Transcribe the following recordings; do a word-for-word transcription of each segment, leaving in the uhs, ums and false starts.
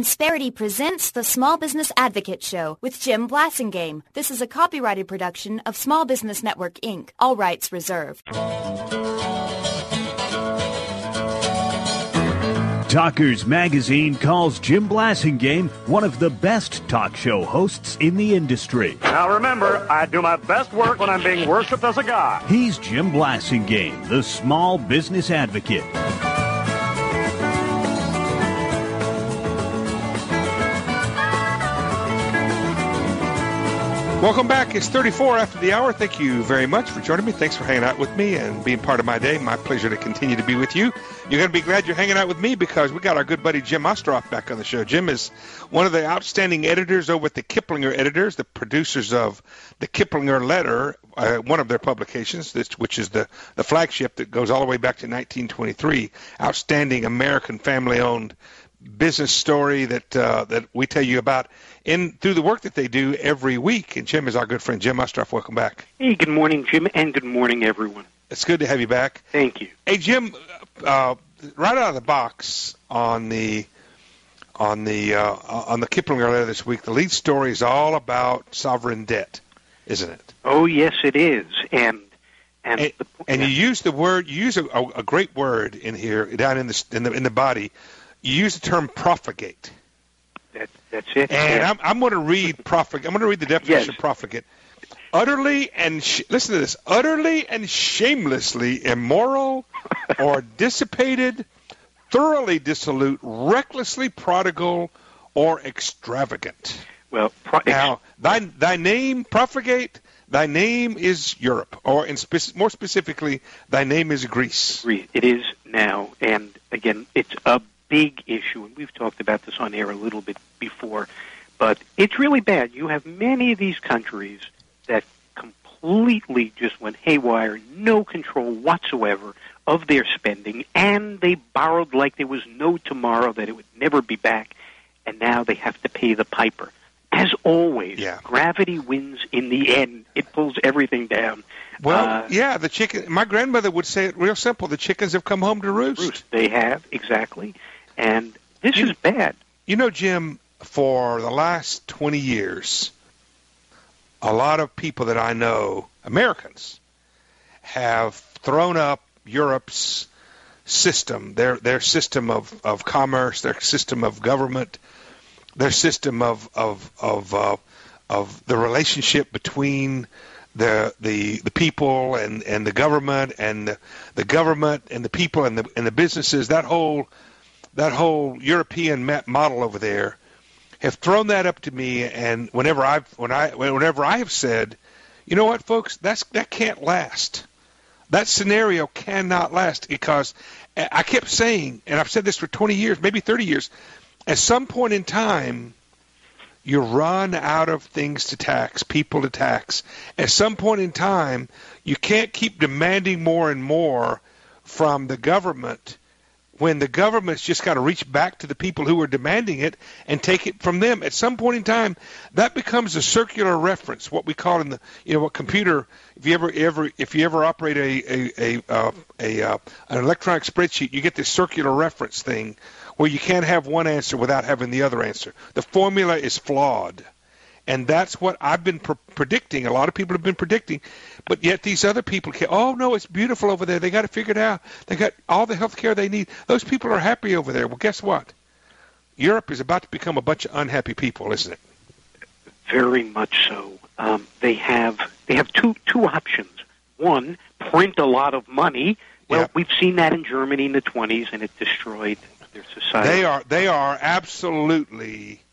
Insperity presents the Small Business Advocate Show with Jim Blasingame. This is a copyrighted production of Small Business Network, Incorporated. All rights reserved. Talkers Magazine calls Jim Blasingame one of the best talk show hosts in the industry. Now remember, I do my best work when I'm being worshipped as a god. He's Jim Blasingame, the Small Business Advocate. Welcome back. It's thirty-four after the hour. Thank you very much for joining me. Thanks for hanging out with me and being part of my day. My pleasure to continue to be with you. You're going to be glad you're hanging out with me because we got our good buddy Jim Ostroff back on the show. Jim is one of the outstanding editors over at the Kiplinger Editors, the producers of the Kiplinger Letter, uh, one of their publications, this, which is the, the flagship that goes all the way back to nineteen twenty-three. Outstanding American family-owned business story that uh, that we tell you about in through the work that they do every week. And Jim is our good friend. Jim Ostroff, welcome back. Hey, good morning, Jim, and good morning, everyone. It's good to have you back. Thank you. Hey, Jim, uh, right out of the box on the on the uh, on the Kiplinger Letter this week, the lead story is all about sovereign debt, isn't it? Oh, yes, it is. And and and, the, and yeah. you use the word, you use a, a great word in here down in the in the in the body. You use the term profligate. That, that's it. And yeah. I'm, I'm going to read profligate. I'm going to read the definition Yes. of profligate. Utterly and sh- listen to this. Utterly and shamelessly immoral or dissipated, thoroughly dissolute, recklessly prodigal, or extravagant. Well, pro- Now, thy thy name, profligate. Thy name is Europe, or in spe- more specifically, thy name is Greece. it is now, and again, it's a big issue, and we've talked about this on air a little bit before, but it's really bad. You have many of these countries that completely just went haywire, no control whatsoever of their spending, and they borrowed like there was no tomorrow, that it would never be back, and now they have to pay the piper. As always, Yeah. gravity wins in the end. It pulls everything down. Well, Uh, yeah, the chicken. My grandmother would say it real simple: the chickens have come home to roost. roost. They have, exactly. And this You- is bad. You know, Jim, for the last twenty years, a lot of people that I know, Americans, have thrown up Europe's system, their their system of, of commerce, their system of government, their system of of of uh, of the relationship between the the the people and, and the government, and the, the government and the people and the and the businesses. That whole that whole European model over there have thrown that up to me. And whenever I've when I whenever I have said, you know what, folks, that's that can't last. That scenario cannot last, because I kept saying, and I've said this for twenty years, maybe thirty years. At some point in time, you run out of things to tax, people to tax. At some point in time, you can't keep demanding more and more from the government when the government's just got to reach back to the people who are demanding it and take it from them. At some point in time, that becomes a circular reference, what we call in the, you know, what computer, if you ever, ever, if you ever operate a, a, a, uh, a uh, an electronic spreadsheet, you get this circular reference thing where you can't have one answer without having the other answer. The formula is flawed. And that's what I've been pre- predicting. A lot of people have been predicting. But yet these other people can't. Oh, no, it's beautiful over there. They got it figured out. They got all the health care they need. Those people are happy over there. Well, guess what? Europe is about to become a bunch of unhappy people, isn't it? Very much so. Um, they have they have two two options. One, print a lot of money. Well, Yeah. we've seen that in Germany in the twenties, and it destroyed their society. They are they are absolutely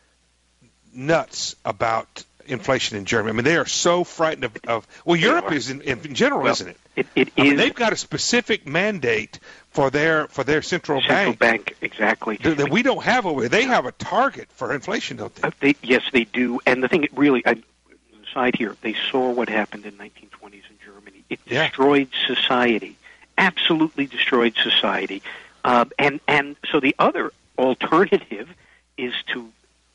nuts about inflation in Germany. I mean, they are so frightened of, of well, Europe are. is in, in general, Well, isn't it? It, it I mean, is they've got a specific mandate for their for their central, central bank, bank, exactly. that, that we don't have over there. They have a target for inflation, don't they? Uh, they, yes, they do. And the thing, it really, I, aside here, they saw what happened in nineteen twenties in Germany. It Yeah. destroyed society, absolutely destroyed society. Um, and and so the other alternative is to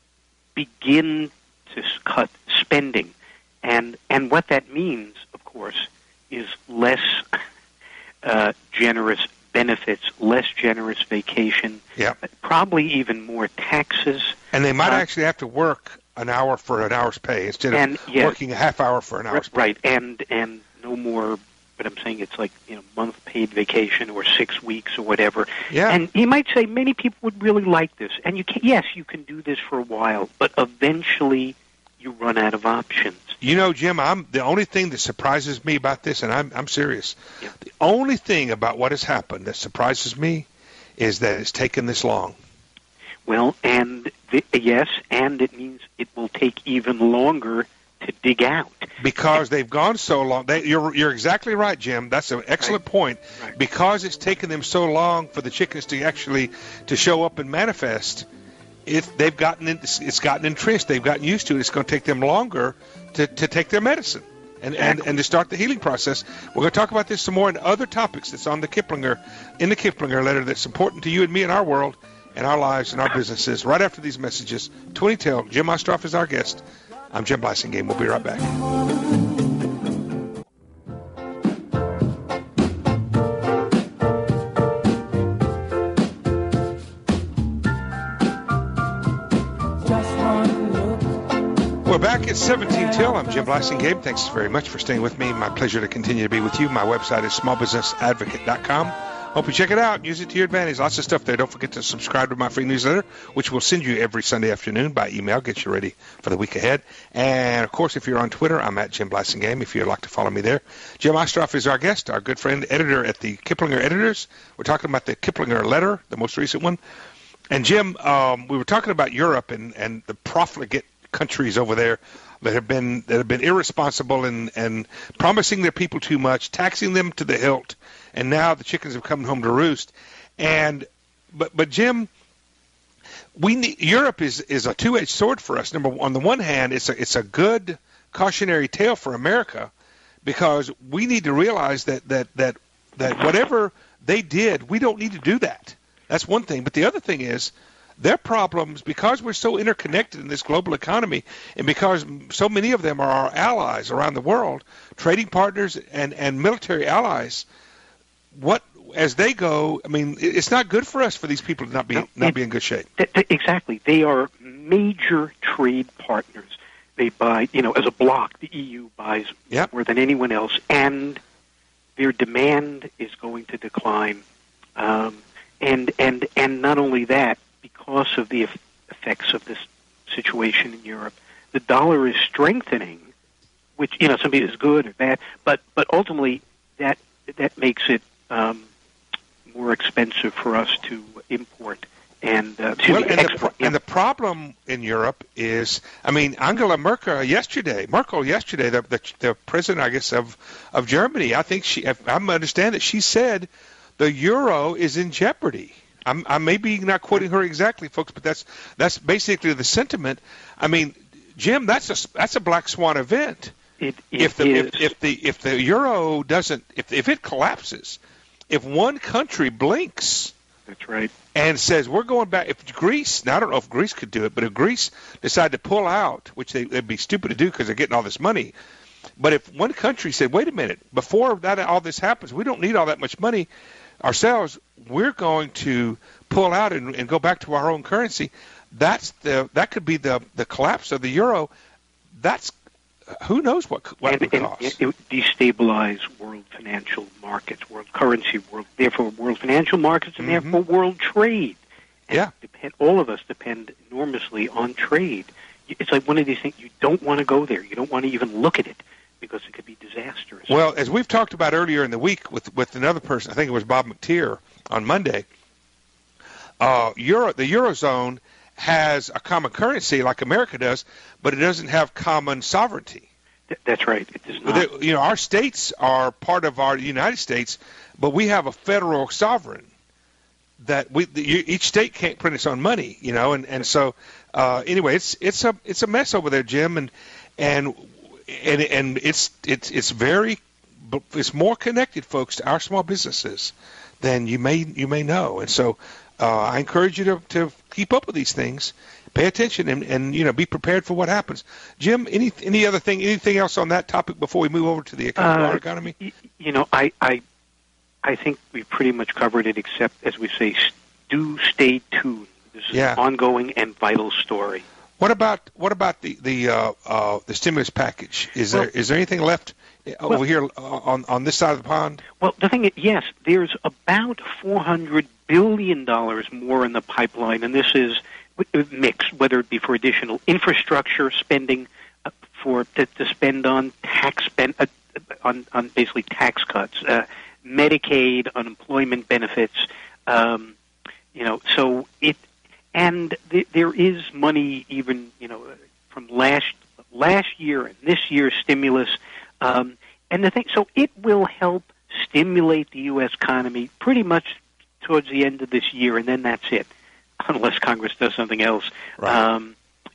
begin to cut spending, and and what that means, of course, is less uh, generous benefits, less generous vacation, yep. probably even more taxes. And they might uh, actually have to work an hour for an hour's pay instead and, of yeah, working a half hour for an hour's pay. Right, and and no more, but I'm saying it's like, you know, month paid vacation or six weeks or whatever. Yeah. And you might say many people would really like this. And you can, yes, you can do this for a while, but eventually you run out of options. You know, Jim, I'm the only thing that surprises me about this, and I'm I'm serious. Yeah. The only thing about what has happened that surprises me is that it's taken this long. Well, and the, yes, and it means it will take even longer to dig out. Because they've gone so long. They, you're you're exactly right, Jim. That's an excellent Right. point. Right. Because it's taken them so long for the chickens to actually to show up and manifest, it they've gotten in, it's gotten entrenched. They've gotten used to it. It's going to take them longer to, to take their medicine and, and, and to start the healing process. We're going to talk about this some more and other topics that's on the Kiplinger in the Kiplinger letter that's important to you and me in our world and our lives and our businesses. Right after these messages, twenty till Jim Ostroff is our guest. I'm Jim Blasingame. We'll be right back. We're back at seventeen till. I'm Jim Blasingame. Thanks very much for staying with me. My pleasure to continue to be with you. My website is small business advocate dot com. Hope you check it out and use it to your advantage. Lots of stuff there. Don't forget to subscribe to my free newsletter, which we'll send you every Sunday afternoon by email. Get you ready for the week ahead. And, of course, if you're on Twitter, I'm at Jim Blasingame, if you'd like to follow me there. Jim Ostroff is our guest, our good friend, editor at the Kiplinger Editors. We're talking about the Kiplinger letter, the most recent one. And, Jim, um, we were talking about Europe and, and the profligate countries over there that have been that have been irresponsible and, and promising their people too much, taxing them to the hilt, and now the chickens have come home to roost. And but but Jim, we need, Europe is, is a two-edged sword for us. Number one, on the one hand, it's a it's a good cautionary tale for America because we need to realize that that that that whatever they did, we don't need to do that. That's one thing. But the other thing is, their problems, because we're so interconnected in this global economy and because so many of them are our allies around the world, trading partners and, and military allies, what as they go, I mean, it's not good for us for these people to not be, no, not it, be in good shape. Th- th- exactly. They are major trade partners. They buy, you know, as a bloc, the E U buys Yep. more than anyone else, and their demand is going to decline. Um, and, and, and not only that, because of the effects of this situation in Europe, the dollar is strengthening, which, you know, something is good or bad, but but ultimately that that makes it um, more expensive for us to import and uh, to well, and, export. the, and the problem in Europe is, I mean, Angela Merkel yesterday, Merkel yesterday, the, the the president, I guess, of of Germany, I think she, I understand that she said the euro is in jeopardy. I'm, I may be not quoting her exactly, folks, but that's that's basically the sentiment. I mean, Jim, that's a that's a black swan event. It, it if the is. if, if the if the euro doesn't if if it collapses, if one country blinks, that's right, and says we're going back. If Greece, now I don't know if Greece could do it, but if Greece decided to pull out, which they, they'd be stupid to do because they're getting all this money. But if one country said, wait a minute, before that all this happens, we don't need all that much money ourselves, we're going to pull out and, and go back to our own currency. That's the that could be the, the collapse of the euro. That's who knows what what and, it would and cost. it would destabilize world financial markets, world currency, world therefore world financial markets, and Mm-hmm. therefore world trade. And Yeah. depend, all of us depend enormously on trade. It's like one of these things, you don't want to go there. You don't want to even look at it because it could be disastrous. Well, as we've talked about earlier in the week with with another person, I think it was Bob McTeer on Monday, uh, Euro, the Eurozone has a common currency like America does, but it doesn't have common sovereignty. Th- that's right. It does not. The, you know, our states are part of our United States, but we have a federal sovereign that we the, each state can't print its own money. You know, and and so uh, anyway, it's it's a it's a mess over there, Jim, and and and and it's it's it's very it's more connected, folks, to our small businesses than you may you may know, and so uh, I encourage you to to keep up with these things. Pay attention and, and you know be prepared for what happens. Jim, any any other thing, anything else on that topic before we move over to the economy? Uh, our economy? y- you know, I, I I think we've pretty much covered it, except, as we say, do stay tuned. This is Yeah. an ongoing and vital story. What about what about the the uh, uh, the stimulus package? Is Well- there is there anything left over Well- here uh, on on this side of the pond? Well, the thing is, yes, there's about four hundred billion dollars more in the pipeline, and this is mixed, whether it be for additional infrastructure spending, uh, for to, to spend on tax spend, uh, on, on basically tax cuts, uh, Medicaid, unemployment benefits, um, you know, so it, and th- there is money even, you know, from last last year and this year's stimulus, um, and the thing, so it will help stimulate the U S economy pretty much towards the end of this year, and then that's it, unless Congress does something else. Right. Um,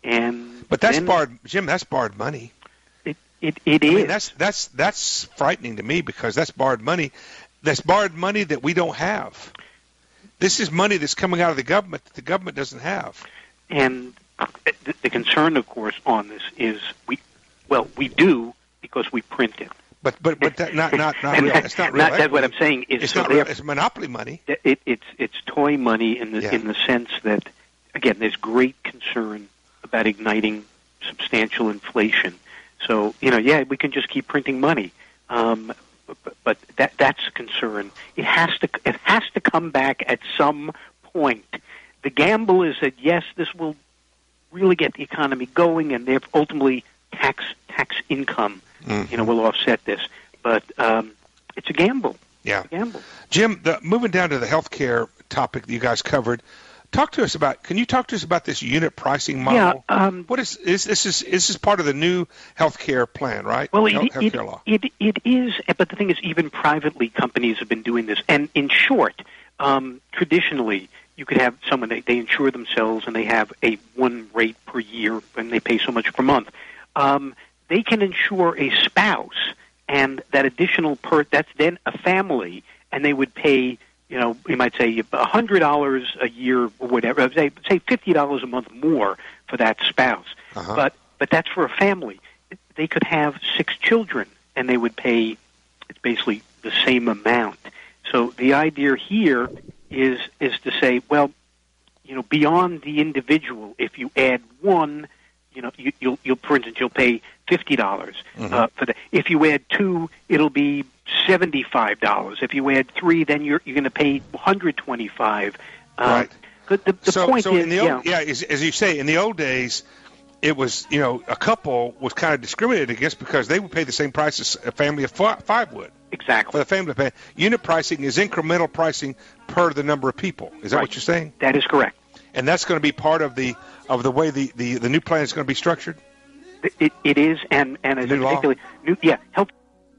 and But that's then borrowed, Jim. That's borrowed money. It it, it I is. mean, that's that's that's frightening to me because that's borrowed money. That's borrowed money that we don't have. This is money that's coming out of the government that the government doesn't have. And the, the concern, of course, on this is we, well, we do because we print it. But but but that, not not not And real. that- It's not real. not- that's what equity. I'm saying is It's so not real. therefore- It's monopoly money. It, it's it's toy money in the Yeah. in the sense that, again, there's great concern about igniting substantial inflation. So, you know, yeah, we can just keep printing money, um, but, but that that's a concern. It has to it has to come back at some point. The gamble is that yes, this will really get the economy going, and therefore ultimately tax tax income, Mhm. you know, will offset this. But um, it's a gamble. Yeah. It's a gamble. Jim, the, moving down to the healthcare topic that you guys covered, talk to us about. Can you talk to us about this unit pricing model? Yeah. Um, What is, is this? Is this is part of the new healthcare plan, right? Well, Health- it, healthcare it, law. it, it is, but the thing is, even privately, companies have been doing this. And in short, um, traditionally, you could have someone, they, they insure themselves, and they have a one rate per year, and they pay so much per month. Um, they can insure a spouse, and that additional per, that's then a family, and they would pay, you know, you might say one hundred dollars a year or whatever, say, say fifty dollars a month more for that spouse. Uh-huh. But but that's for a family. They could have six children, and they would pay, it's basically the same amount. So the idea here is is to say, well, you know, beyond the individual, if you add one, you know, you, you'll, you'll, for instance, you'll pay fifty dollars Mhm. uh, for the. If you add two, it'll be seventy-five dollars. If you add three, then you're you're going to pay one hundred twenty-five. Uh, Right. But the, the so point so is, in the yeah, old, yeah, as, as you say, in the old days, it was, you know, a couple was kind of discriminated against because they would pay the same price as a family of fi- five would. For exactly. the family to pay. Unit pricing is incremental pricing per the number of people. Is that Right. what you're saying? That is correct. And that's going to be part of the of the way the, the, the new plan is going to be structured? It, it is, and and as New law? particularly, new, yeah, help.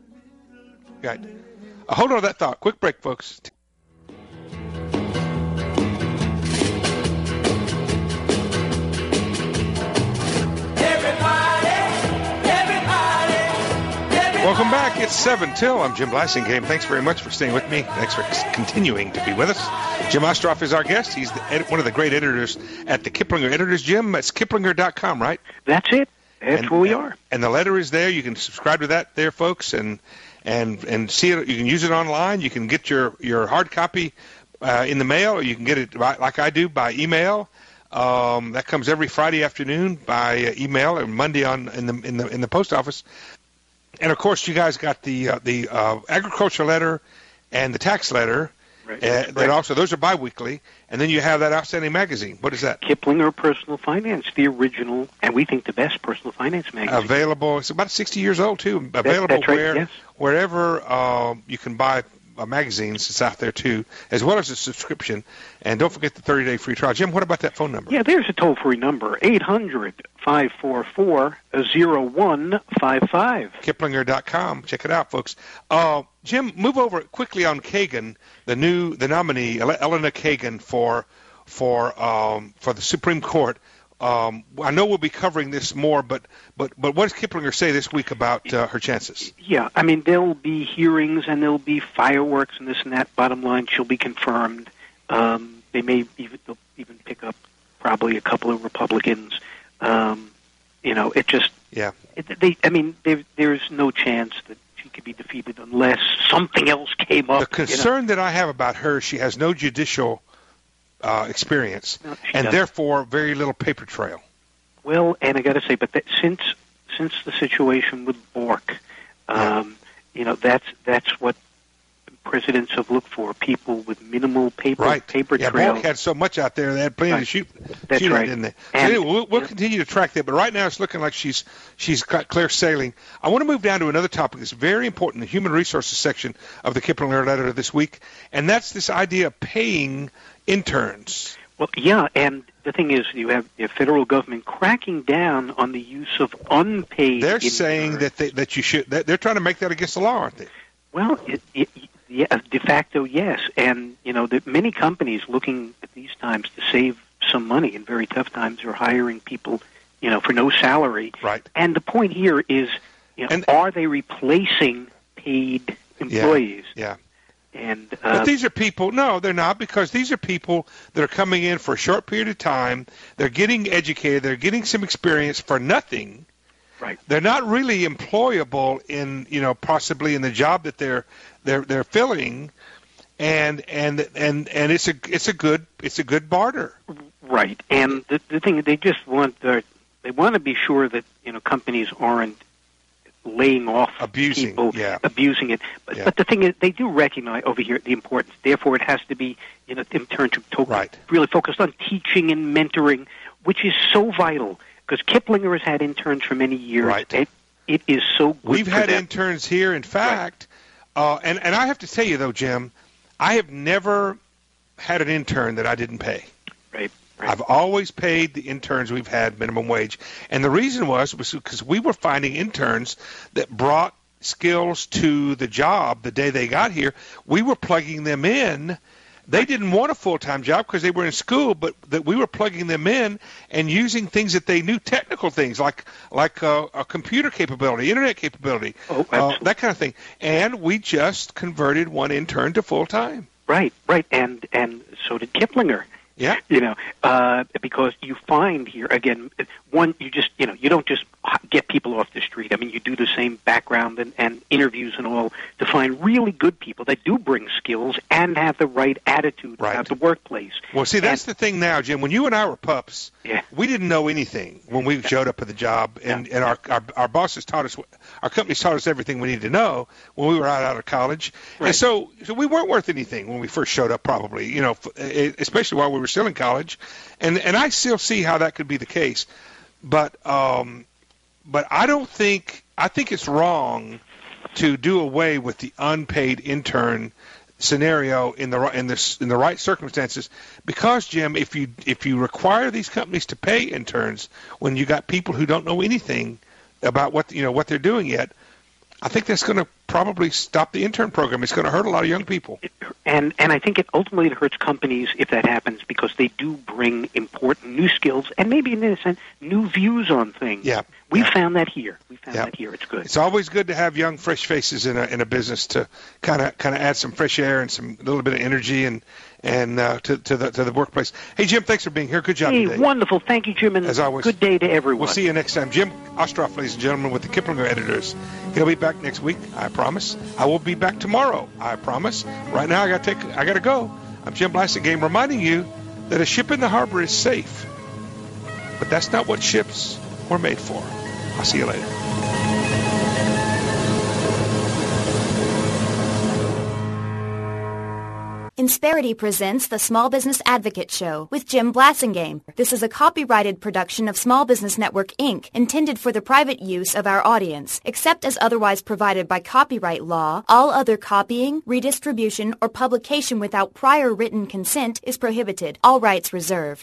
Right. Uh, hold on to that thought. Quick break, folks. Welcome back. It's seven till. I'm Jim Blasingame. Thanks very much for staying with me. Thanks for c- continuing to be with us. Jim Ostroff is our guest. He's the ed- one of the great editors at the Kiplinger Editors. Jim, it's kiplinger dot com, right? That's it. That's And- where we are. And the letter is there. You can subscribe to that there, folks, and and and see it. You can use it online. You can get your, your hard copy uh, in the mail, or you can get it by, like I do by email. Um, that comes every Friday afternoon by uh, email, and Monday on in the in the in the post office. And of course, you guys got the uh, the uh, agriculture letter and the tax letter. Right. Uh, Right. that also those are biweekly, and then you have that outstanding magazine. What is that? Kiplinger Personal Finance, the original, and we think the best personal finance magazine. Available. It's about sixty years old too. Available that's right, where yes. wherever uh, you can buy uh, magazines. It's out there too, as well as a subscription. And don't forget the thirty day free trial. Jim, what about that phone number? Yeah, there's a toll-free number, eight hundred, five four four, zero one five five. Kiplinger dot com. Check it out, folks. Uh, Jim, move over quickly on Kagan, the new the nominee, Ele- Elena Kagan for for um, for the Supreme Court. Um, I know we'll be covering this more, but but but what does Kiplinger say this week about uh, her chances? Yeah, I mean, there'll be hearings and there'll be fireworks and this and that. Bottom line, she'll be confirmed. Um, they may even they'll even pick up probably a couple of Republicans. Um, you know, it just Yeah. it, they. I mean, there, there's no chance that she could be defeated unless something else came up. The concern you know. that I have about her, she has no judicial uh, experience, no, and doesn't. therefore very little paper trail. Well, and I got to say, but that, since since the situation with Bork, um, yeah. you know, that's that's what presidents have looked for: people with minimal paper right. paper yeah, trail. Bork had so much out there; they had plenty right. to shoot. That's shoot right. at, didn't they? So And, anyway, we'll, we'll yeah. continue to track that, but right now it's looking like she's she's got clear sailing. I want to move down to another topic that's very important, the human resources section of the Kiplinger letter this week, and that's this idea of paying interns. Well, yeah, and the thing is, you have the federal government cracking down on the use of unpaid. They're interns. saying that they, that you should. That they're trying to make that against the law, aren't they? Well, it, it, yeah, de facto, yes, and you know, the, many companies looking at these times to save some money in very tough times are hiring people, you know, for no salary. Right. And the point here is, you know, And- are they replacing paid employees? Yeah. And uh, But these are people, no, they're not, because these are people that are coming in for a short period of time. They're getting educated. They're getting some experience for nothing. right. They're not really employable in, you know, possibly in the job that they're they're they're filling, and and and and it's a it's a good it's a good barter. Right, and the, the thing they just want their, they want to be sure that you know companies aren't laying off Abusing, people, yeah. abusing it. But, Yeah. but the thing is, they do recognize over here the importance. Therefore, it has to be you know internship to Right. really focused on teaching and mentoring, which is so vital because Kiplinger has had interns for many years. Right. It, it is so good. We've for had them. interns here. In fact, uh, and and I have to tell you though, Jim, I have never had an intern that I didn't pay. Right. Right. I've always paid the interns we've had minimum wage. And the reason was was because we were finding interns that brought skills to the job the day they got here. We were plugging them in. They didn't want a full-time job because they were in school, but that we were plugging them in and using things that they knew, technical things like like uh, a computer capability, internet capability, Oh, uh, absolutely. that kind of thing. And we just converted one intern to full-time. Right, right, and and so did Kiplinger. Yeah. You know, uh, because you find here again, one you just you know you don't just get people off the street. I mean, you do the same background and, and interviews and all to find really good people that do bring skills and have the right attitude Right. about the workplace. Well, see, that's And- the thing now, Jim. When you and I were pups, Yeah. we didn't know anything when we showed up at the job, and, and our, our our bosses taught us, our companies taught us everything we needed to know when we were out, out of college. Right. And so, so we weren't worth anything when we first showed up, probably, you know, f- eh, especially while we were still in college. And and I still see how that could be the case. But um, but I don't think, I think it's wrong to do away with the unpaid intern scenario in the in this in the right circumstances, because Jim, if you if you require these companies to pay interns when you got people who don't know anything about what you know what they're doing yet, I think that's going to probably stop the intern program. It's going to hurt a lot of young people. And and I think it ultimately it hurts companies if that happens because they do bring important new skills and maybe in a sense new views on things. Yeah, we yeah. found that here. We found Yeah. that here. It's good. It's always good to have young, fresh faces in a in a business to kind of kind of add some fresh air and some little bit of energy and and uh, to to the to the workplace. Hey Jim, thanks for being here. Good job Hey, today. wonderful. Thank you, Jim, and As always. good day to everyone. We'll see you next time. Jim Ostroff, ladies and gentlemen, with the Kiplinger editors. He'll be back next week, I promise. I will be back tomorrow, I promise. Right now, I got to take, I got to go. I'm Jim Blasingame, reminding you that a ship in the harbor is safe, but that's not what ships were made for. I'll see you later. Insperity presents the Small Business Advocate Show with Jim Blasingame. This is a copyrighted production of Small Business Network, Incorporated, intended for the private use of our audience. Except as otherwise provided by copyright law, all other copying, redistribution, or publication without prior written consent is prohibited. All rights reserved.